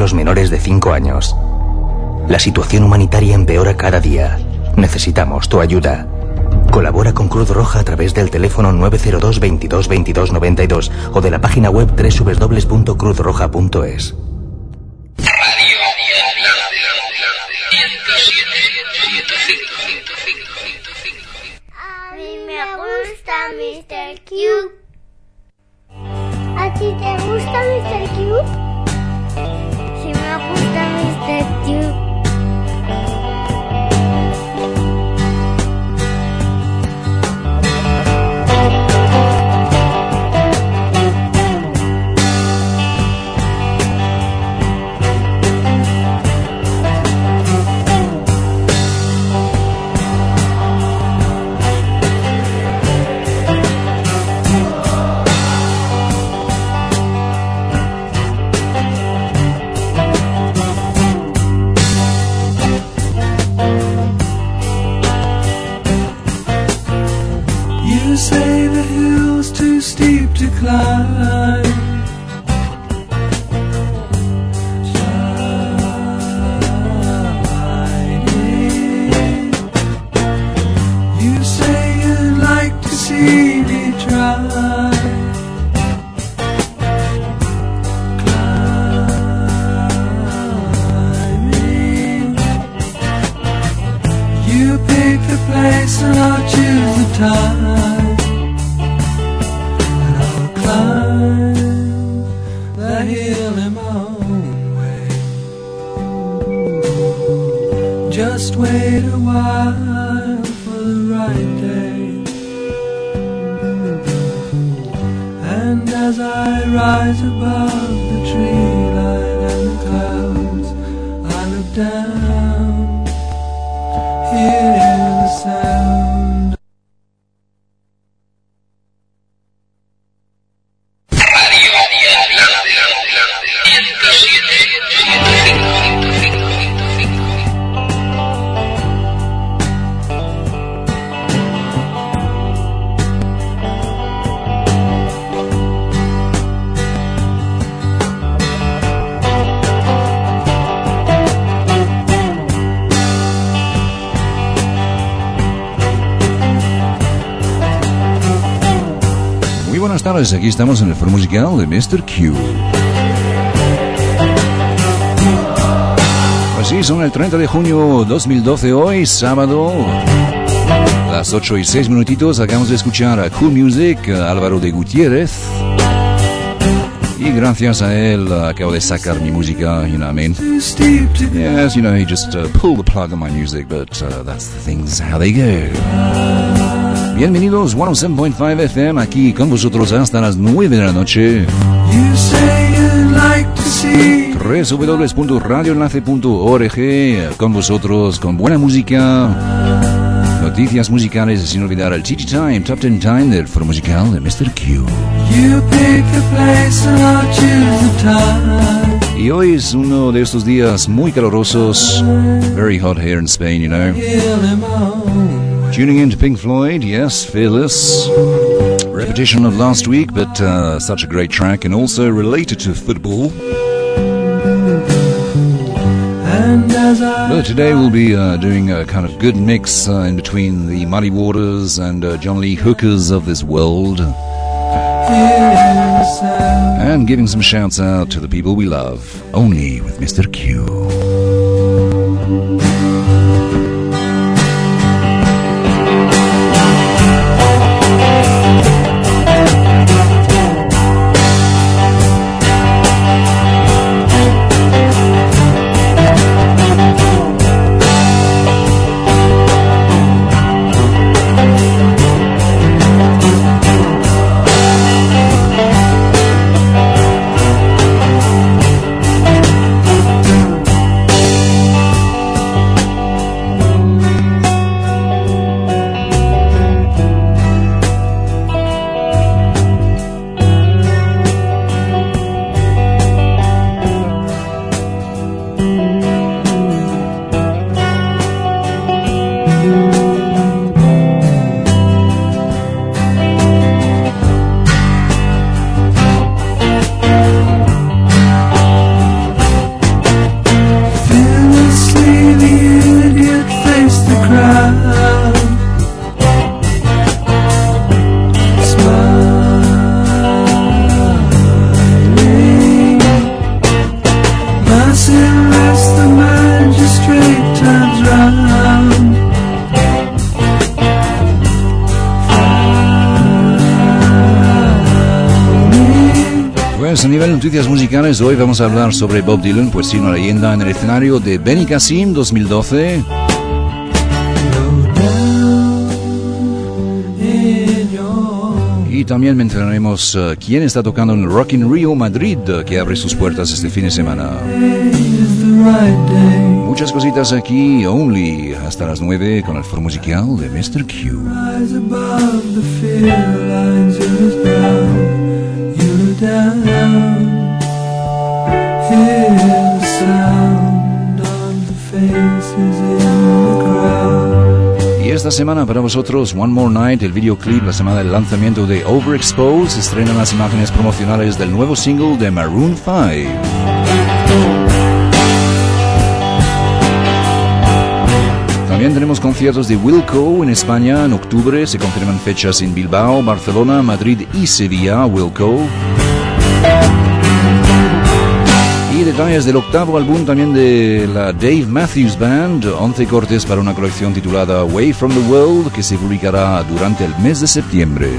los menores de 5 años. La situación humanitaria empeora cada día. Necesitamos tu ayuda. Colabora con Cruz Roja a través del teléfono 902 22 22 92 o de la página web www.cruzroja.es. A mí me gusta Mr. Cube. ¿A ti te gusta Mr. Cube? Sí, me gusta Mr. Cube. Say the hill's too steep to climb. Sliding. You say you'd like to see me try. Climbing. You pick the place and I'll choose the time. Just wait a while for the right day. And as I rise above the tree line and the clouds, I look down, hear the sound. Buenas tardes, aquí estamos en el foro musical de Mr. Q. Pues sí, son el 30 de junio 2012 hoy, sábado, las 8:06. Acabamos de escuchar a Cool Music, Álvaro de Gutiérrez. Y gracias a él acabo de sacar mi música, you know what I mean? Yes, you know, he just pulled the plug on my music, but that's the things, how they go. Bienvenidos, 107.5 FM, aquí con vosotros hasta las 9 de la noche. www.radioenlace.org, con vosotros, con buena música, noticias musicales, sin olvidar el TT Time, Top 10 Time del foro musical de Mr. Q. Y hoy es uno de estos días muy calurosos, very hot here in Spain, you know. Tuning in to Pink Floyd, yes, Fearless. Repetition of last week, but such a great track, and also related to football. But today we'll be doing a kind of good mix in between the Muddy Waters and John Lee Hookers of this world. And giving some shouts out to the people we love, only with Mr. Q. Passing less, the magistrate turns round. Pues a nivel de noticias musicales, hoy vamos a hablar sobre Bob Dylan, pues sí, una leyenda en el escenario de Benicassim 2012. Y también mencionaremos quién está tocando en Rock in Rio Madrid, que abre sus puertas este fin de semana. Muchas cositas aquí, Only, hasta las 9 con el foro musical de Mr. Q. Down, hear the sound of the faces in the crowd. Y esta semana para vosotros, One More Night, el videoclip, la semana del lanzamiento de Overexposed, estrenan las imágenes promocionales del nuevo single de Maroon 5. También tenemos conciertos de Wilco en España en octubre, se confirman fechas en Bilbao, Barcelona, Madrid y Sevilla, Wilco. Y detalles del octavo álbum también de la Dave Matthews Band, 11 cortes para una colección titulada Away from the World, que se publicará durante el mes de septiembre.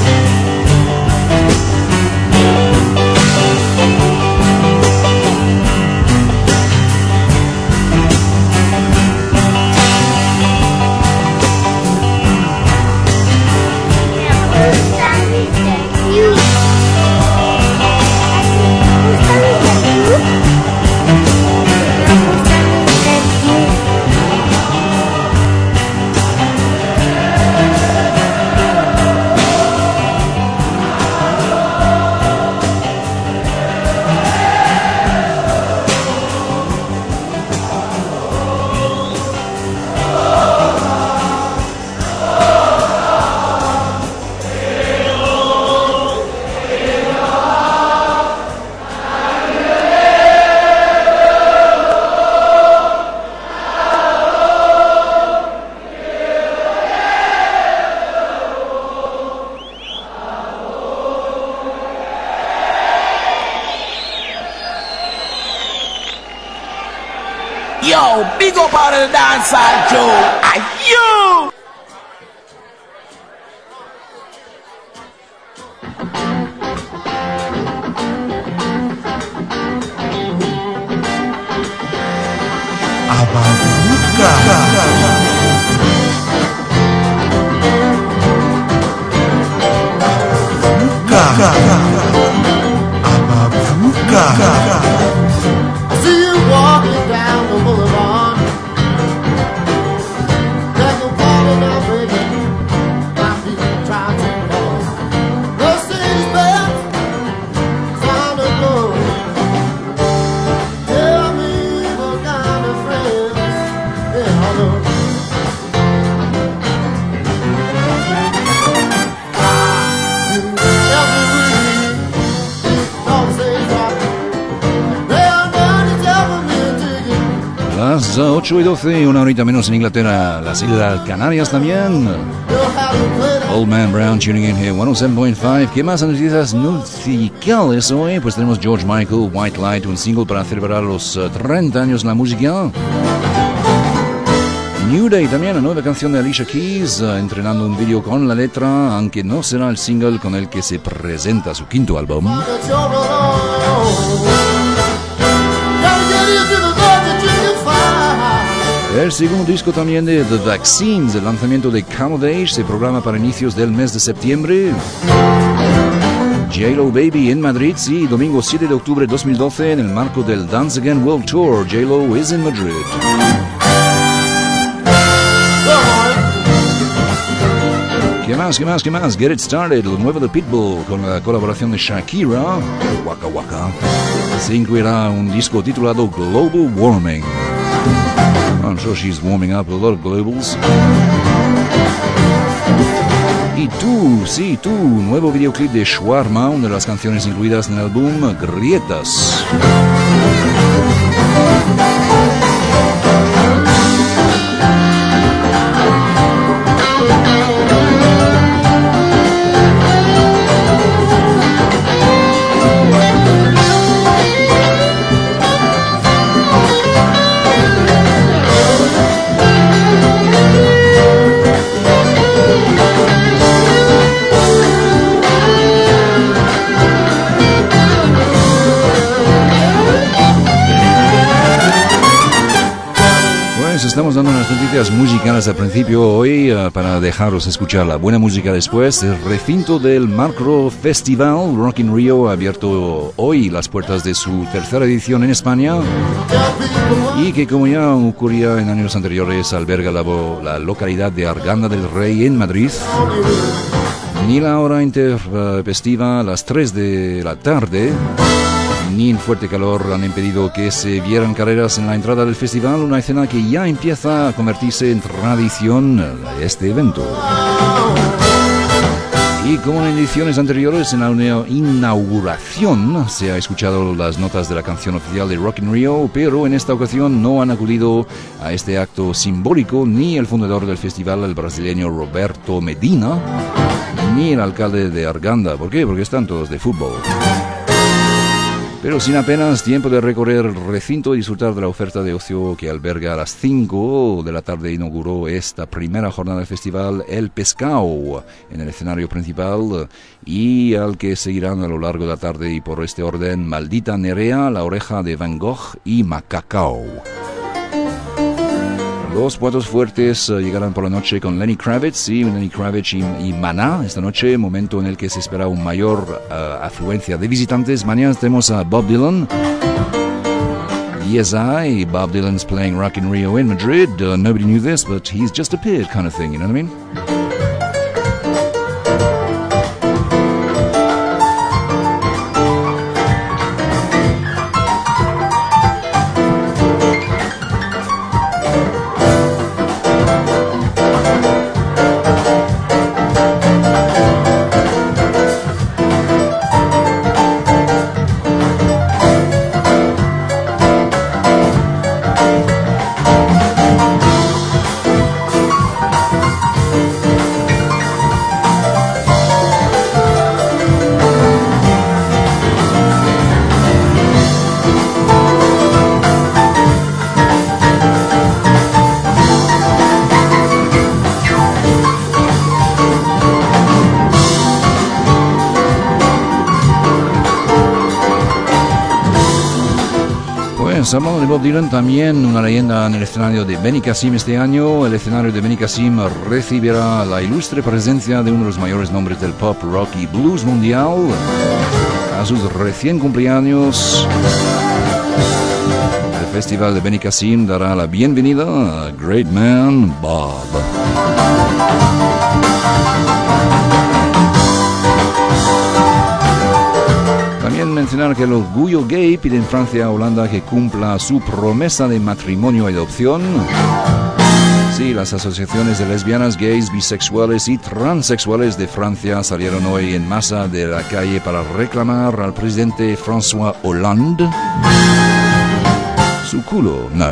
Yo, big up out of the dancehall Joe. And you! I see you walking down the boulevard. There's no party now, baby. My feet trying to fall. Mercedes Benz, sound of blow. Tell me what kind of friends they all know. Las 8 y 12, una horita menos en Inglaterra, las Islas Canarias también. Old Man Brown tuning in here, 107.5. ¿Qué más noticias musicales hoy? Pues tenemos George Michael, White Light, un single para celebrar los 30 años de la música. New Day también, la nueva canción de Alicia Keys, entrenando un vídeo con la letra, aunque no será el single con el que se presenta su quinto álbum. El segundo disco también de The Vaccines, el lanzamiento de Camel Age, se programa para inicios del mes de septiembre. J-Lo Baby en Madrid, sí, domingo 7 de octubre de 2012, en el marco del Dance Again World Tour. J-Lo is in Madrid. ¿Qué más? Get It Started, lo nuevo de Pitbull, con la colaboración de Shakira, Waka Waka. Se incluirá un disco titulado Global Warming. I'm sure she's warming up a lot of globals. Y tú, nuevo videoclip de Shawarma, una de las canciones incluidas en el álbum Grietas. estamos dando unas noticias musicales al principio hoy para dejaros escuchar la buena música después. El recinto del Macro Festival Rock in Rio ha abierto hoy las puertas de su tercera edición en España y que, como ya ocurría en años anteriores, alberga la localidad de Arganda del Rey en Madrid. Ni la hora interfestiva a las 3 de la tarde ni el fuerte calor han impedido que se vieran carreras en la entrada del festival, una escena que ya empieza a convertirse en tradición de este evento. Y como en ediciones anteriores, en la inauguración se ha escuchado las notas de la canción oficial de Rock in Rio, pero en esta ocasión no han acudido a este acto simbólico ni el fundador del festival, el brasileño Roberto Medina, ni el alcalde de Arganda. ¿Por qué? Porque están todos de fútbol. Pero sin apenas tiempo de recorrer el recinto y disfrutar de la oferta de ocio que alberga, a las 5 de la tarde inauguró esta primera jornada del festival El Pescao en el escenario principal, y al que seguirán a lo largo de la tarde y por este orden Maldita Nerea, La Oreja de Van Gogh y Macacao. Los platos fuertes llegarán por la noche con Lenny Kravitz y Maná. Esta noche, momento en el que se espera una mayor afluencia de visitantes. Mañana tenemos a Bob Dylan. Yes, Bob Dylan's playing Rock in Rio in Madrid. Nobody knew this, but he's just appeared, kind of thing, you know what I mean? Hablando de Bob Dylan, también una leyenda en el escenario de Benicassim este año. El escenario de Benicassim recibirá la ilustre presencia de uno de los mayores nombres del pop, rock y blues mundial. A sus recién cumpleaños, el festival de Benicassim dará la bienvenida a Great Man Bob. También mencionar que el Orgullo Gay pide en Francia a Holanda que cumpla su promesa de matrimonio y adopción. Sí, las asociaciones de lesbianas, gays, bisexuales y transexuales de Francia salieron hoy en masa de la calle para reclamar al presidente François Hollande su culo. No,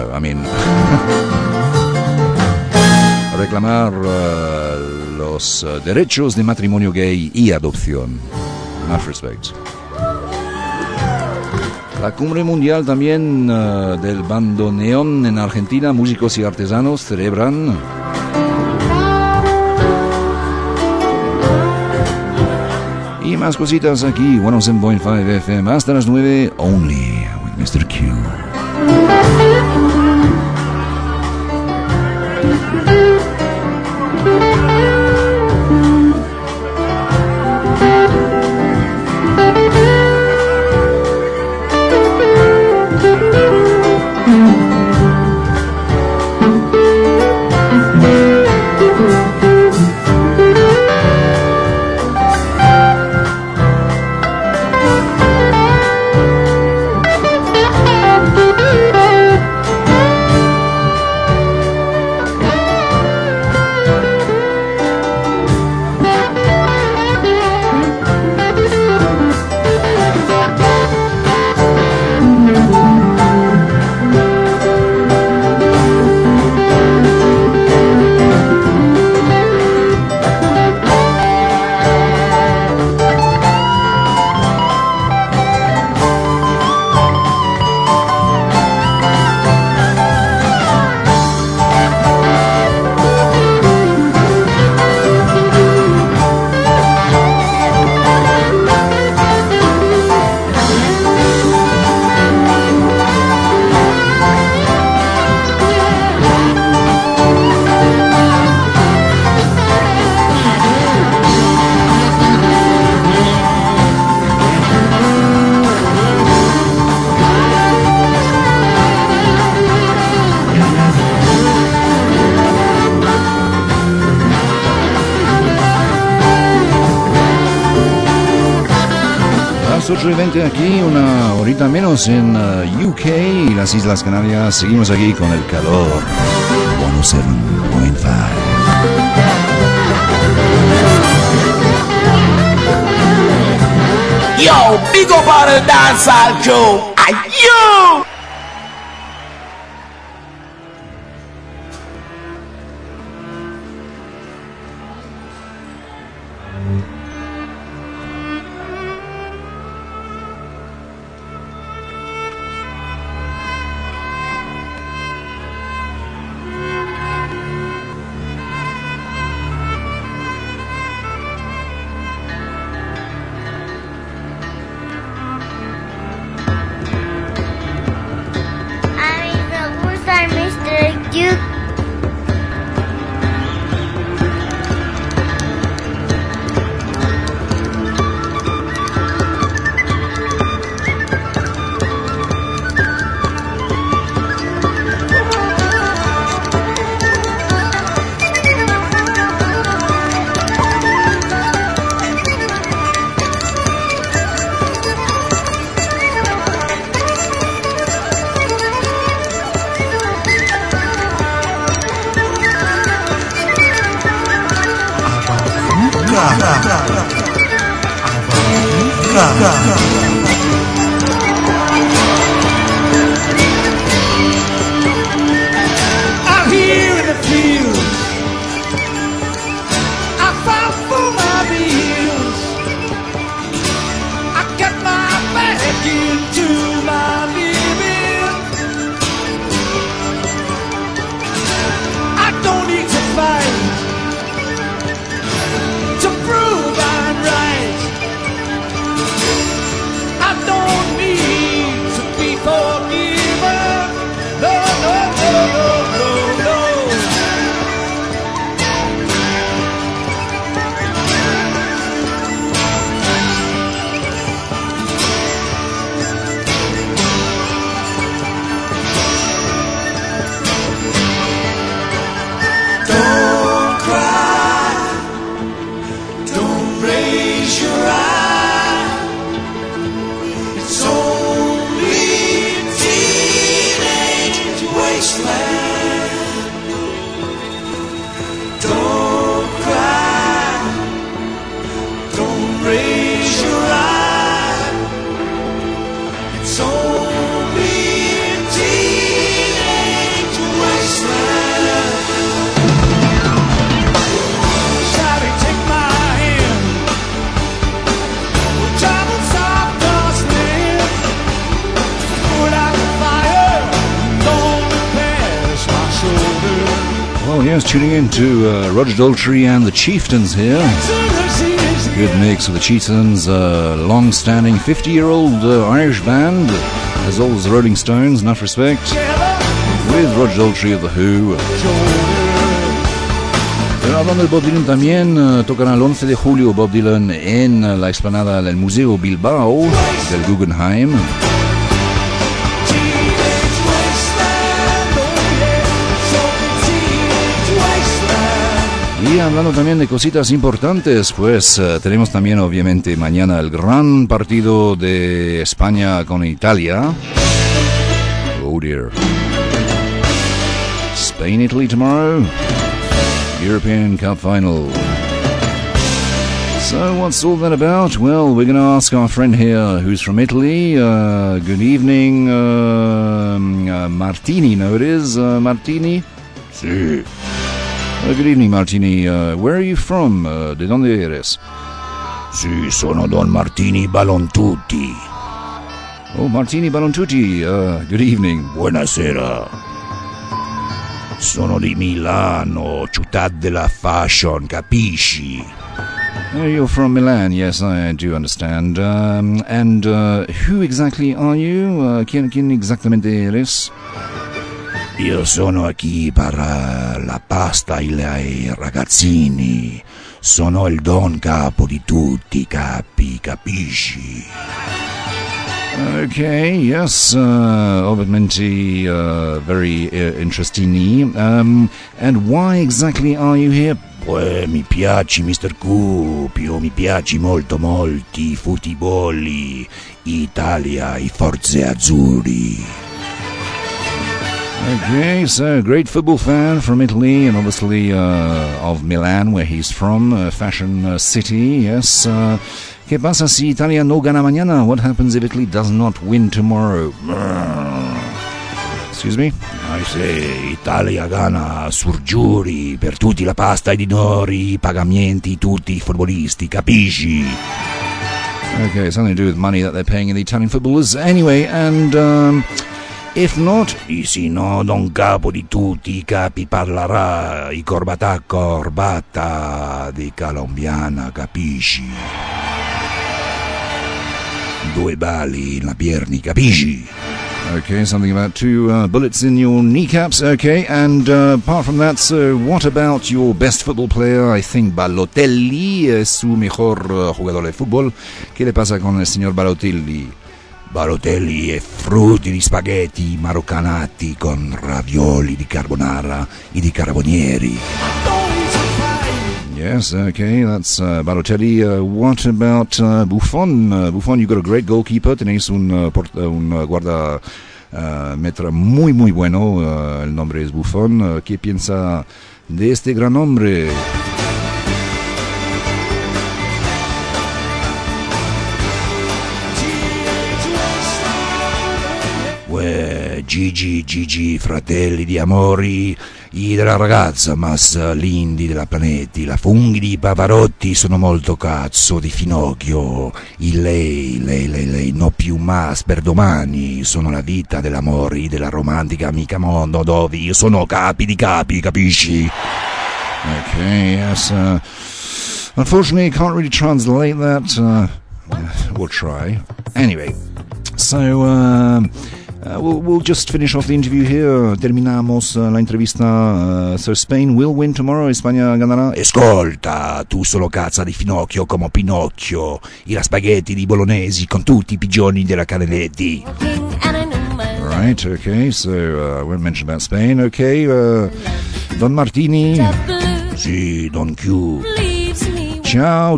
reclamar los derechos de matrimonio gay y adopción. Enough respect. La cumbre mundial también del bandoneón en Argentina, músicos y artesanos celebran. Y más cositas aquí, 107.5 FM, hasta las 9, only with Mr. Q. las 8:20 aquí, una horita menos en UK y las Islas Canarias. Seguimos aquí con el calor. 107.5. Yo, big up on the dancehall crew. Are you? I'm here in the field. I found for my bills. I got my back into my living. I don't need to fight to prove I'm right. I don't need to be forgiven. No, no, no, no, no, no. Don't cry. Don't raise your eye. It's only a teenage wasteland. Don't cry. Don't raise your eye. It's only a teenage wasteland. Shawty, take my hand. We'll travel south, darling. Put out the fire. Don't pass my shoulder. Well, yes, tuning in to Roger Daltrey and the Chieftains here. Good mix of the Chieftains, long-standing 50-year-old Irish band, as old as the Rolling Stones, enough respect, with Roger Daltrey of The Who. Pero hablando de Bob Dylan también, tocará el 11 de julio Bob Dylan en la explanada del Museo Bilbao del Guggenheim. Y hablando también de cositas importantes, pues tenemos también obviamente mañana el gran partido de España con Italia. Oh dear. Spain-Italy tomorrow. European Cup final. So what's all that about? Well, we're going to ask our friend here who's from Italy. Good evening, Martini, no it is, Martini? Sí. Good evening, Martini. Where are you from? ¿De dónde eres? Sì, sono Don Martini Balontutti. Oh, Martini Balontutti. Good evening. Buonasera. Sono di Milano, città della fashion, capisci? You're from Milan, yes, I do understand. And who exactly are you? ¿Quién exactamente eres? Io sono qui per la pasta e i ragazzini. Sono il don capo di tutti i capi, capisci? Okay, yes, ovviamente very interesting. And why exactly are you here? Mi piace Mr. Cupio, mi piace molto molti futiboli, Italia, I forze azzurri. Okay, so great football fan from Italy and obviously of Milan, where he's from, fashion city, yes. ¿Qué pasa si Italia no gana mañana? What happens if Italy does not win tomorrow? Excuse me? I say Italia gana surgiuri per tutti la pasta e dinori, i pagamenti tutti i futbolisti, capisci? Okay, something to do with money that they're paying in the Italian footballers. Anyway, and if not... Sì, no, Don Capo di tutti i capi parlerà, i corbata di colombiana, capisci? Due bali in la pierni, capisci? Okay, something about 2 bullets in your kneecaps. Okay, and apart from that, so what about your best football player? I think Balotelli es su mejor jugador de fútbol. ¿Qué le pasa con el señor Balotelli? Balotelli e frutti di spaghetti maroccanati con ravioli di carbonara e di carabinieri. Yes, okay, that's Balotelli. What about Buffon? Buffon, you've got a great goalkeeper. Tenéis un guarda metra muy bueno. El nombre es Buffon. ¿Qué piensa de este gran hombre? Gigi, fratelli di amori, i della ragazza, mas l'indi della planeti, la funghi di Pavarotti sono molto cazzo di Finocchio, i lei, no più mas per domani, sono la vita dell'amore, della romantica amica mondo, dove io sono capi di capi, capisci? Okay, yes, unfortunately, I can't really translate that, we'll try. Anyway, so, we'll just finish off the interview here. Terminamos la entrevista. So Spain will win tomorrow. España ganará. Ascolta, tu solo cazza di Finocchio come Pinocchio. I spaghetti di bolognesi con tutti i pigioni della Canetti. Right, okay. So I won't mention about Spain. Okay, Don Martini. Sì, Don Q. Ciao.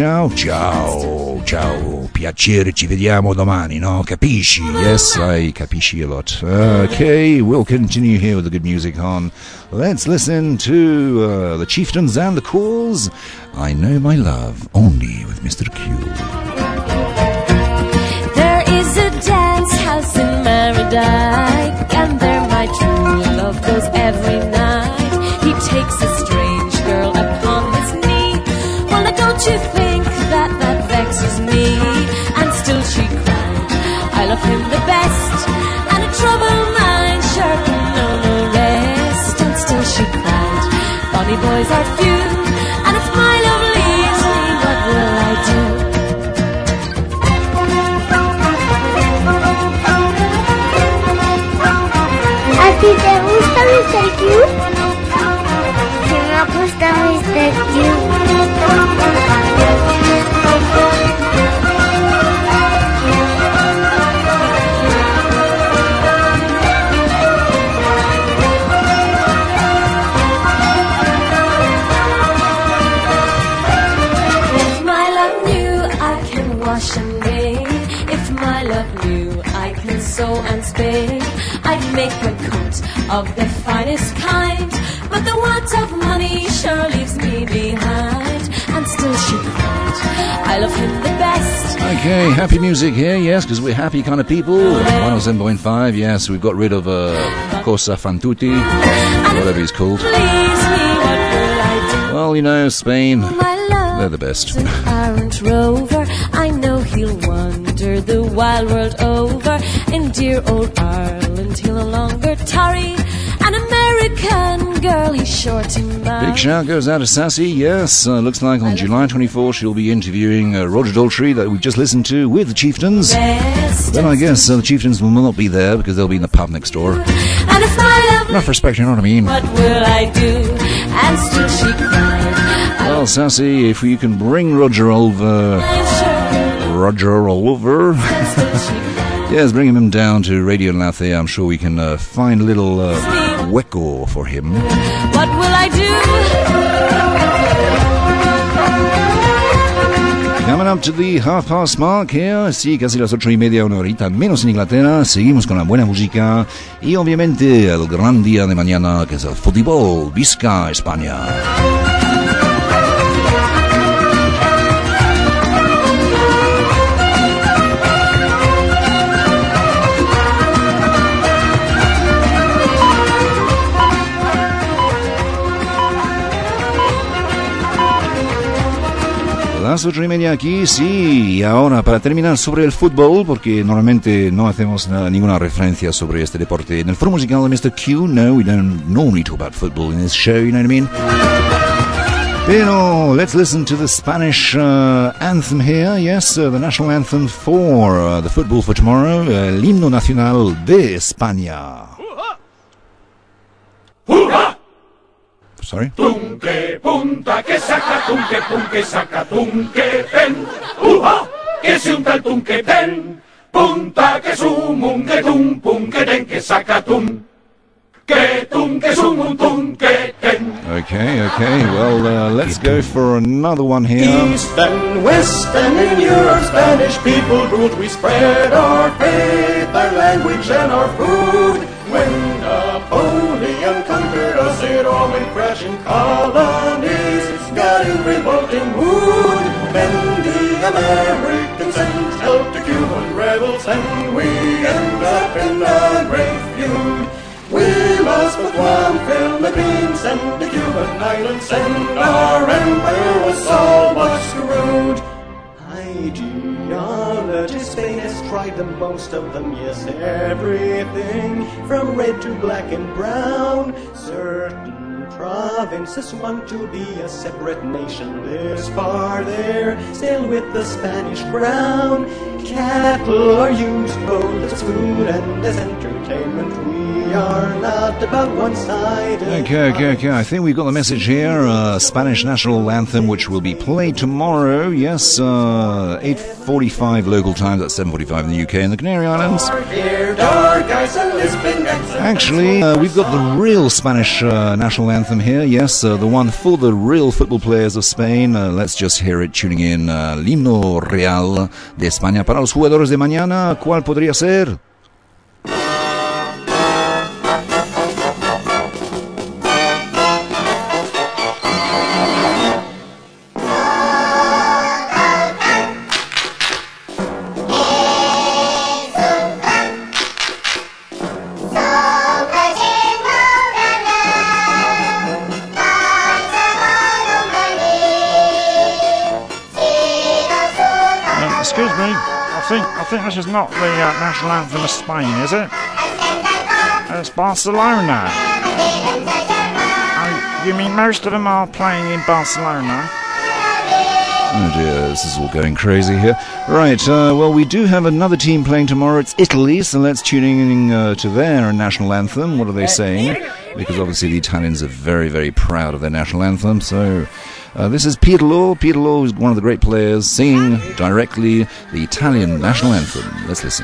Piacere, ci vediamo domani, no? Capisci? Yes, I capisci a lot. Okay, we'll continue here with the good music on. Let's listen to the Chieftains and the Calls. I Know My Love, only with Mr. Q. There is a dance house in Merodach, and there my true love goes every night. He takes a strange girl upon his knee. Well, now don't you think that vexes me? And still she cried, I love him the best, and a troubled mind sure can know no rest. And still she cried, bonny boys are few, and if my love leaves me, what will I do? ¿A ti te gusta Mr. Q? Sí, me gusta Mr. Q. If my love knew I can sew and spin, I'd make a coat of the finest kind. But the want of money sure leaves me behind. And still she cried, I love him the best. Okay, happy music here, yes, because we're happy kind of people. 107.5, yes, we've got rid of Corsa Fantuti, whatever he's called. Well, you know, Spain, they're the best. An errant rover, I know he'll wander the wild world over. In dear old Ireland he'll no longer tarry. An American girl he's sure to marry. Big shout goes out to Sassy, yes. Looks like on July 24 she'll be interviewing Roger Daltrey that we've just listened to with the Chieftains. Then I guess the Chieftains will not be there because they'll be in the pub next door. And if my love, Enough respect, you know what I mean? what will I do? And still she cried, Well, Sassy, if you can bring Roger over... I'm sure. Roger Oliver. And still she cried, Yes, bring him down to Radio Enlace. I'm sure we can find a little hueco for him. What will I do? Coming up to the half-past mark here, sí, casi las 8:30, una horita menos en Inglaterra. Seguimos con la buena música y obviamente el gran día de mañana, que es el fútbol. Visca España. Las 8:30 aquí, sí, y ahora para terminar sobre el fútbol, porque normalmente no hacemos ninguna referencia sobre este deporte en el foro musical de Mr. Q. No, we don't normally talk about football in this show, you know what I mean? Pero let's listen to the Spanish anthem here, yes, the national anthem for the football for tomorrow, el himno nacional de España. Sorry? Tunque, punta, que saca, tunque, saca, tunque, ten. ¡Uja! Que se unta el tunque, ten. Punta, que sumun, que tum, pum, que ten, que saca, tum. Que tum, que sumun, tum, que ten. Okay, well, let's go for another one here. East and west and in Europe, Spanish people ruled. We spread our faith, our language, and our food. When Napoleon conquered us, it all went crashing. Colonies got in revolting mood. Then the Americans sent help to Cuban rebels, and we end up in a great feud. We lost but one Philippines and the Cuban islands, and our empire was all but screwed. Ideology, Spain has tried the most of them, yes, everything from red to black and brown. Certain provinces want to be a separate nation this far, there still with the Spanish crown. Cattle are used both as food and as entertainment. We are not about one-sided. Okay. I think we've got the message here. Spanish national anthem, which will be played tomorrow. Yes, 8:45 local time. That's 7:45 in the UK and the Canary Islands. Actually, we've got the real Spanish national anthem here. Yes, the one for the real football players of Spain. Let's just hear it tuning in. El himno real de España para los jugadores de mañana. ¿Cuál podría ser? Excuse me, I think this is not the national anthem of Spain, is it? It's Barcelona. You mean most of them are playing in Barcelona? Oh dear, this is all going crazy here. Right, well, we do have another team playing tomorrow. It's Italy, so let's tune in to their national anthem. What are they saying? Because obviously the Italians are very, very proud of their national anthem. So this is Pirlo. Pirlo is one of the great players singing directly the Italian national anthem. Let's listen.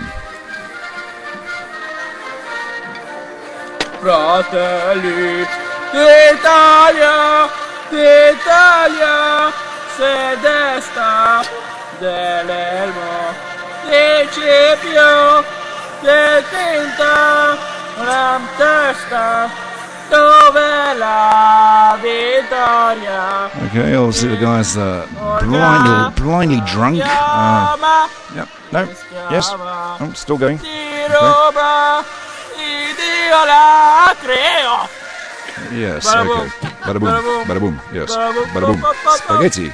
Fratelli d'Italia, d'Italia, se desta dell'elmo, principio, de tinta, la testa, dove la vittoria. Okay, obviously the guy's blindly drunk. Yep, no, yes, oh, still going. Okay. Yes, okay. Bada boom, yes. Bada boom. Spaghetti,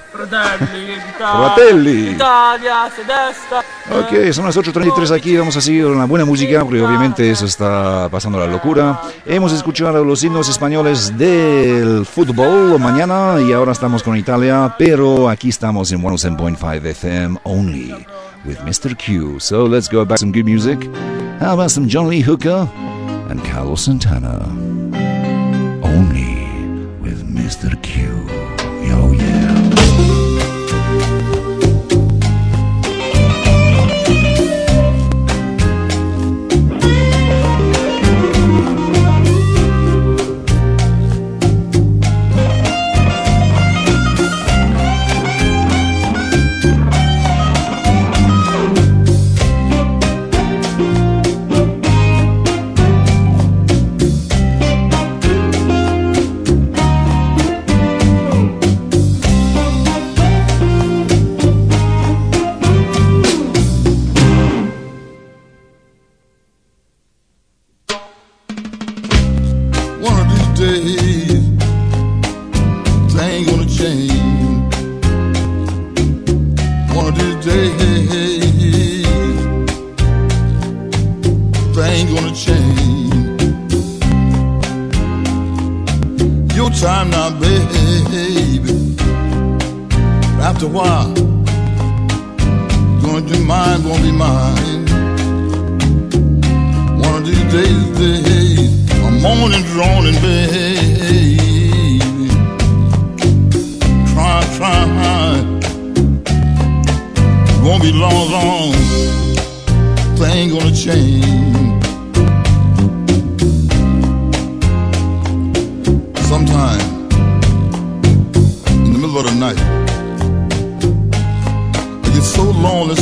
Fratelli. Ok, son las 8:33 aquí, vamos a seguir con la buena música, porque obviamente eso está pasando la locura. Hemos escuchado los himnos españoles del fútbol mañana y ahora estamos con Italia, pero aquí estamos en 107.5 FM only with Mr. Q. So let's go back to some good music. How about some John Lee Hooker and Carlos Santana? Only with Mr. Q. Oh yeah. days, things gonna change. One of these days, things gonna change. Your time now, baby. After a while, gonna be mine, gonna be mine. One of these days, I'm moaning, droning, baby. Trying. Won't be long. Things gonna change. Sometime in the middle of the night, I get so lonely.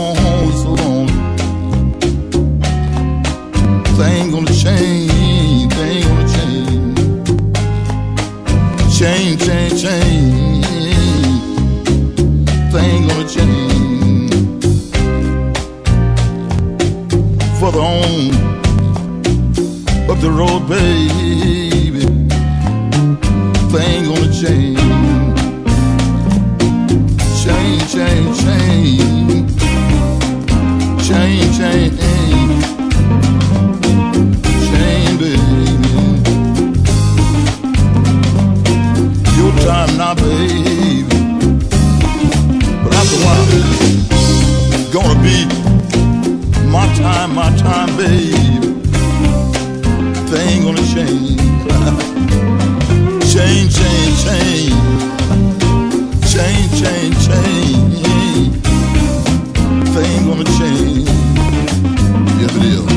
Things gonna change. Change. Things gonna change. Further on up the road, baby, things gonna change. Change, baby. Your time now, baby. But after a while, it's gonna be my time, baby. Things gonna change. Change. Things gonna change. Yes, it is.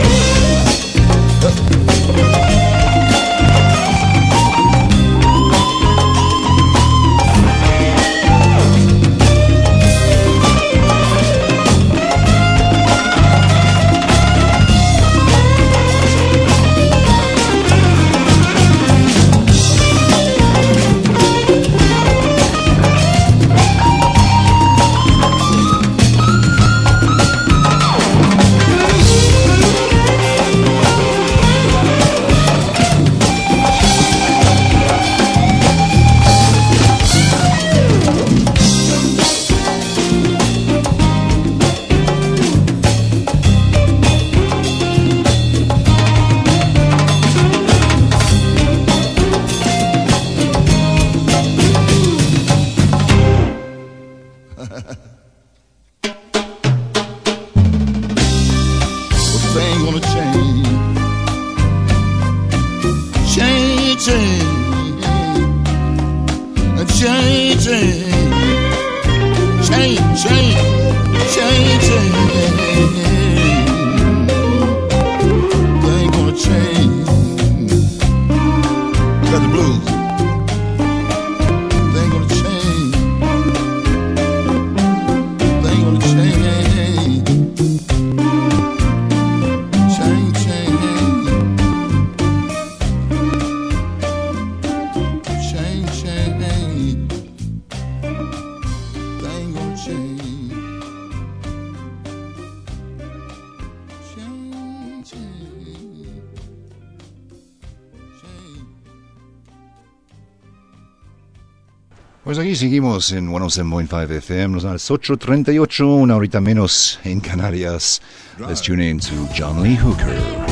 Pues aquí seguimos en 107.5 FM, las 8:38, una horita menos en Canarias. Let's tune in to John Lee Hooker.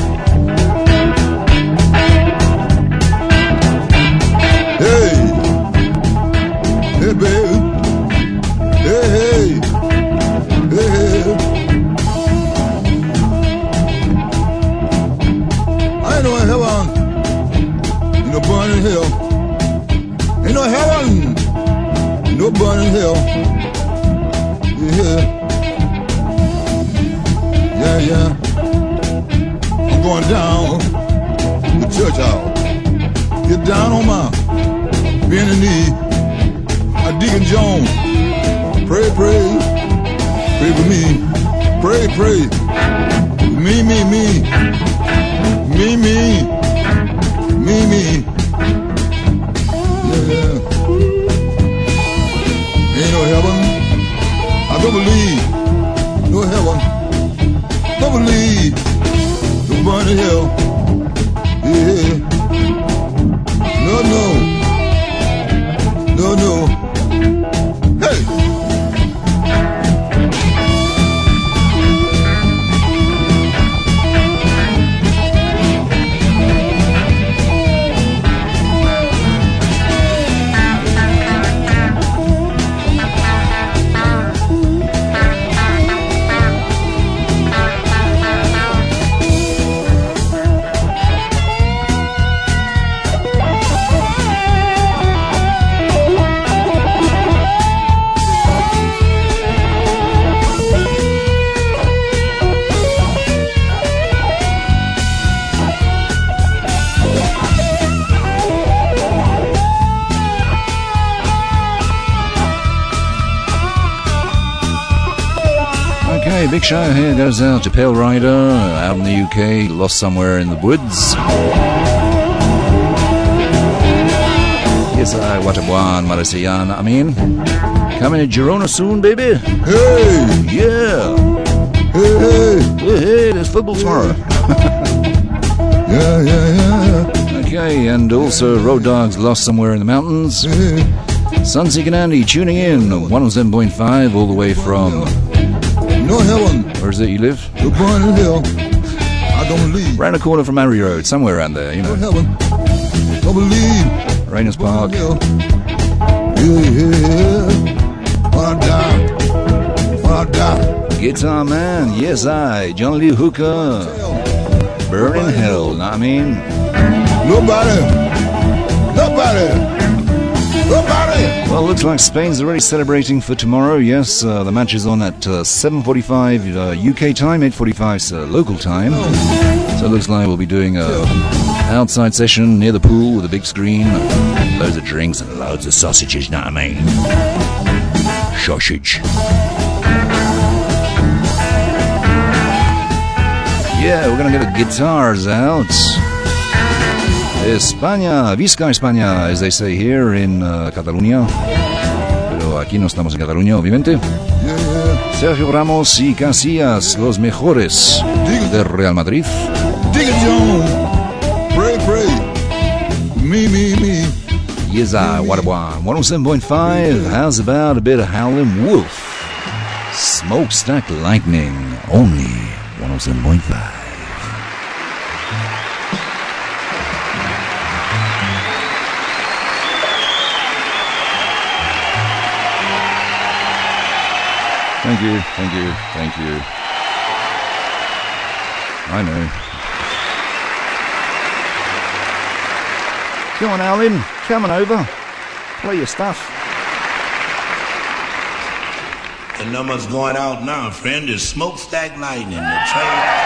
Hey, baby. Hey. I ain't no heaven, ain't no burning hell. Ain't no heaven, no burning hell. Yeah. I'm going down the church house. Get down on my bending knee. Deacon Jones, pray for me. Pray. Me. Yeah. Ain't no heaven. I don't believe no heaven. Don't believe no burning hell. Yeah. No, no. No, no. Hey! Okay, big show here goes out to Pale Rider, out in the UK, lost somewhere in the woods. Yes, Watabuan, Marasiyan, I mean. Coming to Girona soon, baby. Hey! Yeah. Hey, hey! Hey, there's football tomorrow. Yeah, yeah, yeah. Okay, and also Road Dogs lost somewhere in the mountains. Hey. Sunseek and Andy tuning in, 107.5 all the way from... No heaven. Where is it you live? You're born in hell. I don't believe. Round the corner from Abbey Road, somewhere around there, you No know. heaven. Don't believe. Rainers Park. Yeah, yeah. Wanna die. Wanna die. Guitar Man, yes I, John Lee Hooker. Burning hell, know what I mean? Nobody. Nobody. Nobody. Well, looks like Spain's already celebrating for tomorrow. Yes, the match is on at 7:45 UK time, 8:45 local time. So it looks like we'll be doing a outside session near the pool with a big screen, loads of drinks and loads of sausages, know what I mean? Sausage. Yeah, we're gonna get the guitars out. España, Visca España, as they say here in Cataluña. Pero aquí no estamos en Cataluña, obviamente. Sergio Ramos y Casillas, los mejores del Real Madrid. Dig it, John. Pray, pray. Me. Yes, I, what a one. 107.5, how's about a bit of Howlin' Wolf? Smokestack Lightning, only 107.5. Thank you. I know. Come on, Alan. Come on over. Play your stuff. The number's going out now, friend. It's Smokestack Lightning. The train.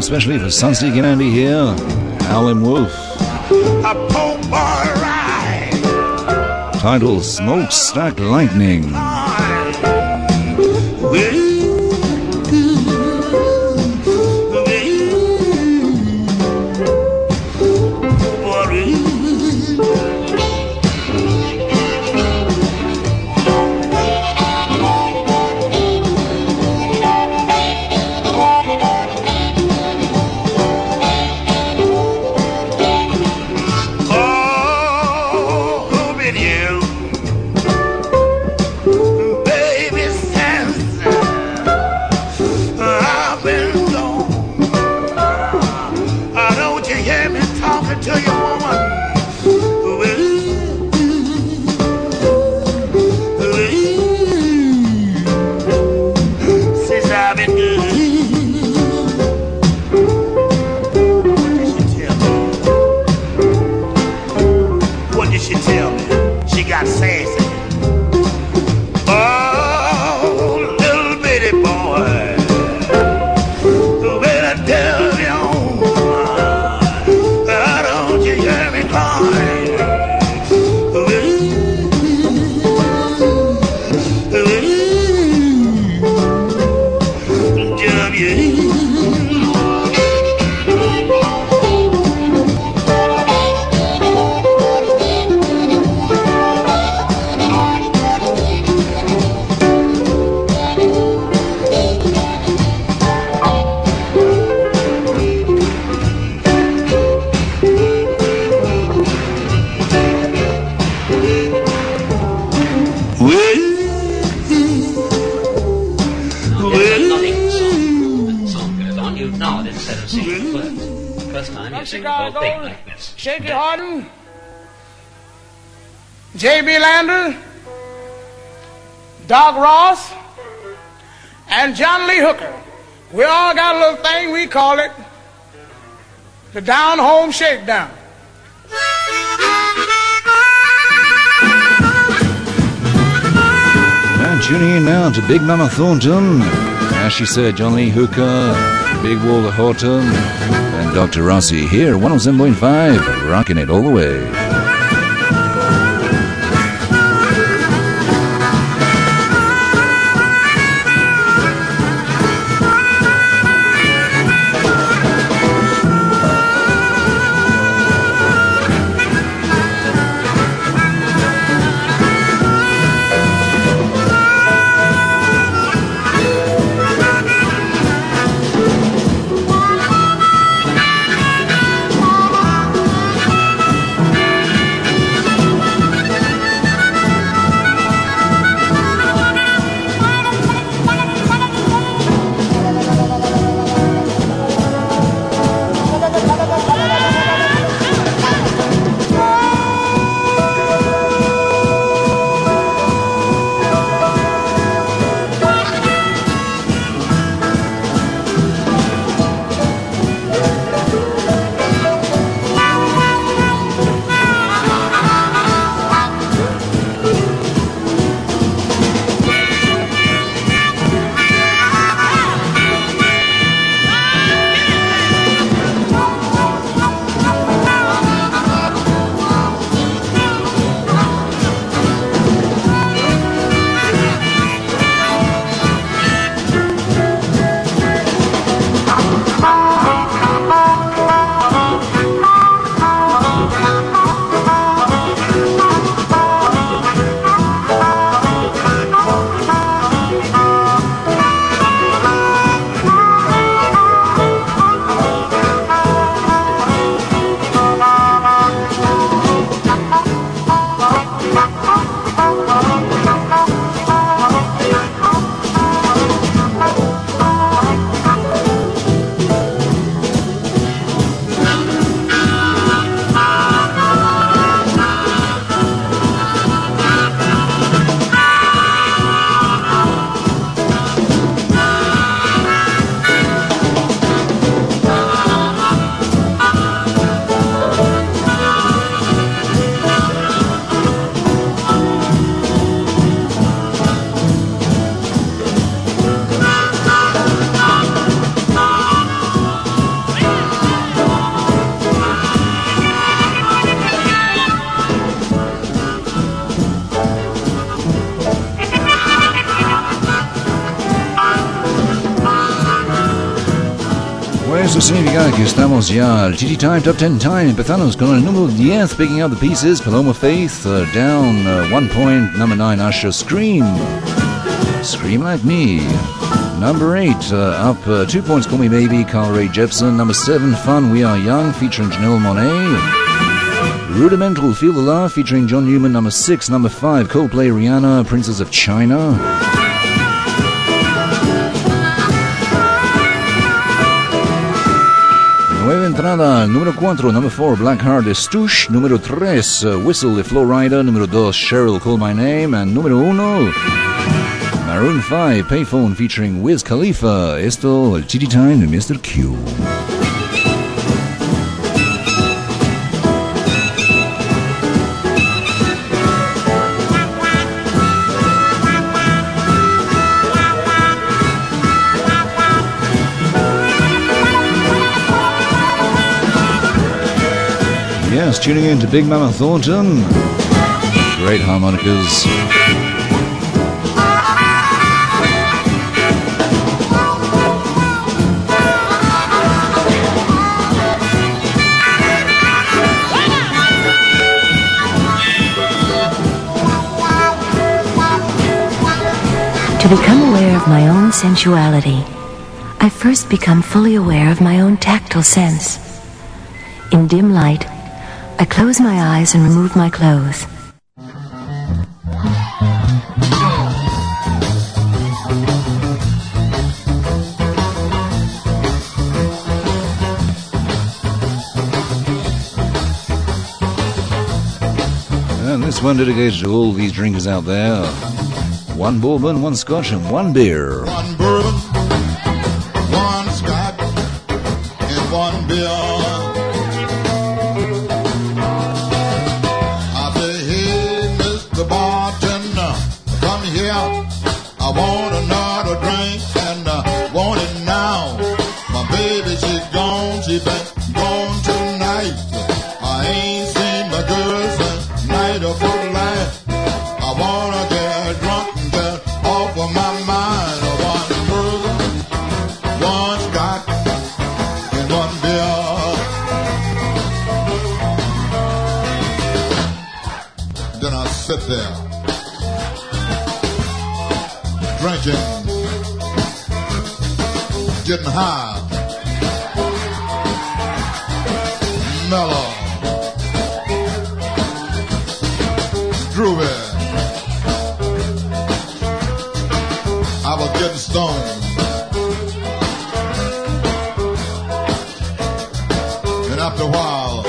especially for Sunspeak and Andy here, Howlin' Wolf. A poor boy ride. Title Smokestack Lightning. Shaky Harden, J.B. Lander, Doc Ross, and John Lee Hooker. We all got a little thing, we call it the Down Home Shakedown. And tuning in now to Big Mama Thornton. As she said, John Lee Hooker, Big Walter Horton, and Dr. Rossi here, 107.5, rocking it all the way. Eso significa que estamos ya al GT Time Top 10 Time. Empezamos con el número 10, picking up the pieces. Paloma Faith, down 1 point. Number 9, Usher, Scream. Scream Like Me. Number 8, up 2 points, Call Me Baby, Carl Rae Jepsen. Number 7, Fun, We Are Young, featuring Janelle Monáe. Rudimental, Feel the Love, featuring John Newman. Number 6, number 5, Coldplay, Rihanna, Princess of China. Nueva entrada, número 4, number 4, Black Heart de Stush. Número 3, Whistle de Flo Rida. Número 2, Cheryl, Call My Name. And número 1, Maroon 5, Payphone, featuring Wiz Khalifa. Esto, el GT Time de Mr. Q. Yes, tuning in to Big Mama Thornton. Great harmonicas. To become aware of my own sensuality, I first become fully aware of my own tactile sense. In dim light, I close my eyes and remove my clothes. And this one dedicated to all these drinkers out there. 1 bourbon, 1 scotch, and 1 beer. 1 bourbon, 1 scotch, and 1 beer. I say, hey, Mr. Bartender, come here. I want another drink, and I want it now. My baby, she's gone, she been gone tonight. I ain't seen my girl since night of her life. I wanna get drunk and get off of my mind. 1 bourbon, 1 scotch, and 1 beer. Then I sit there, drinking, getting high, mellow, groovy. I was getting stoned. And after a while,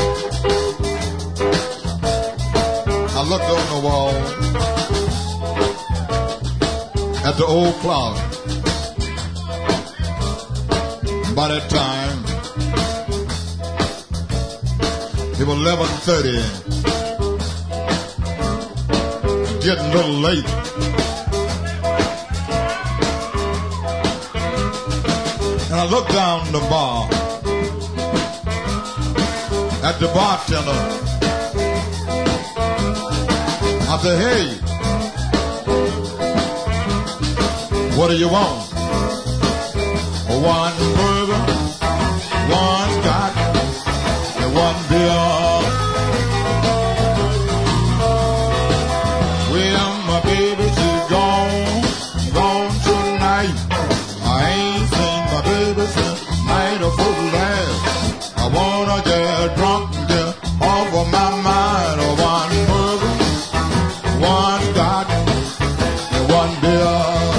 I looked on the wall at the old clock. By that time, it was 11:30. Getting a little late. And I looked down the bar at the bartender. I said, hey, what do you want? 1 bourbon, 1 scotch, and 1 beer. Well, my baby, she's gone, gone tonight. I ain't seen my baby since night of her last. I wanna get drunk and get off of my mind. 1 bourbon, 1 scotch, and 1 beer.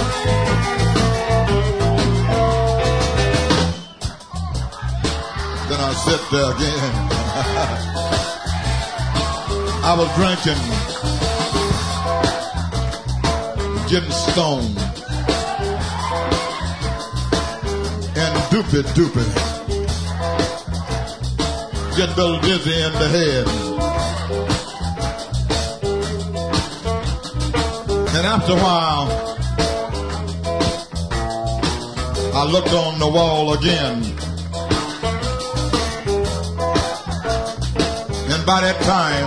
Then I sit there again. I was drinking, getting stoned, and doopy, getting a little dizzy in the head. And after a while, I looked on the wall again. And by that time,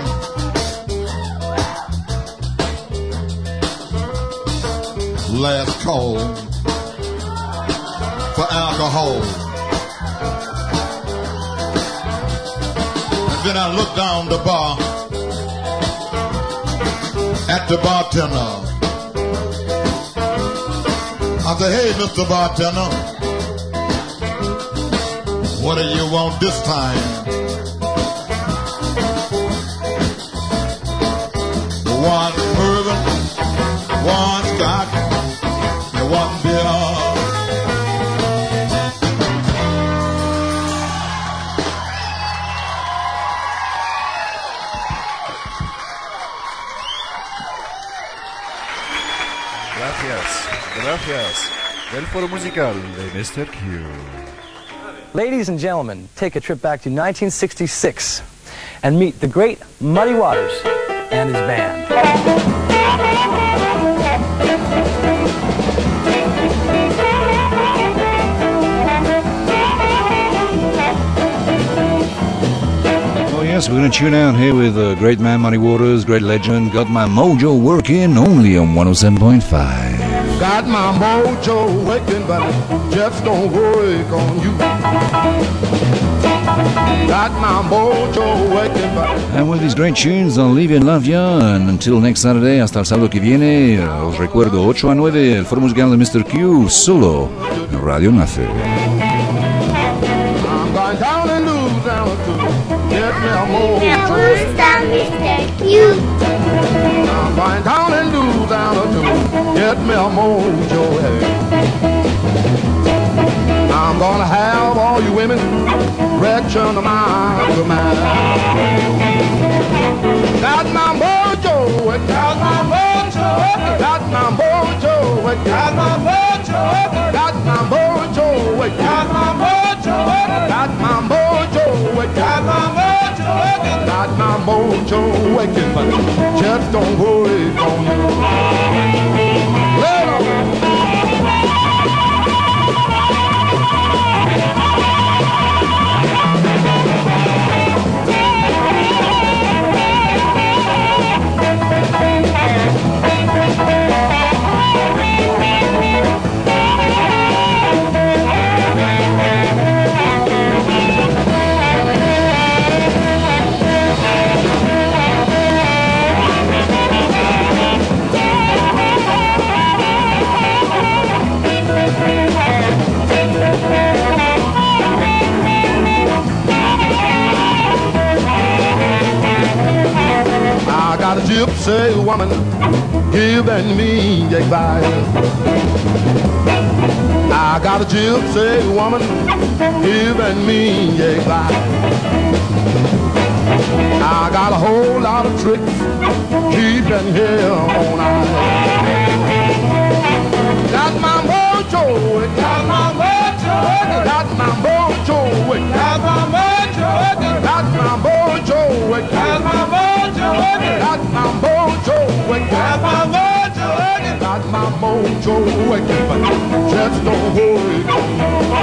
last call for alcohol. then I looked down the bar at the bartender. I said, hey, Mr. Bartender, what do you want this time? One bourbon, one scotch, and one beer. Gracias del Foro Musical de Mr. Q. Ladies and gentlemen, take a trip back to 1966 and meet the great Muddy Waters and his band. Oh yes, we're going to tune out here with the great man Muddy Waters, great legend, Got My Mojo Working, only on 107.5. Got my mojo working, but it just don't work on you. Got my mojo working, but And with these great tunes, I'll leave you and love ya. And until next Saturday, hasta el sábado que viene, os recuerdo 8 a 9, el Foro Musical de Mr. Q, solo en Radio Nace. I'm going down and lose down to get me a mojo. Me gusta Mr. Q. I'm going down and lose down to get me a mojo. Hey. I'm gonna have all you women wretch under my command. Got my mojo, got my mojo, got my mojo, got my mojo, got my mojo, got my mojo, got my mojo, got my mojo, got my mojo waking, but just don't worry on you. Later. I got a gypsy woman giving me advice. I got a gypsy woman giving me advice. I got a whole lot of tricks keeping here on ice. Got my mojo, got my mojo, got my mojo, got my mojo, got my mojo, got my mojo, got my mojo, got my mojo, got my mojo, but just don't worry.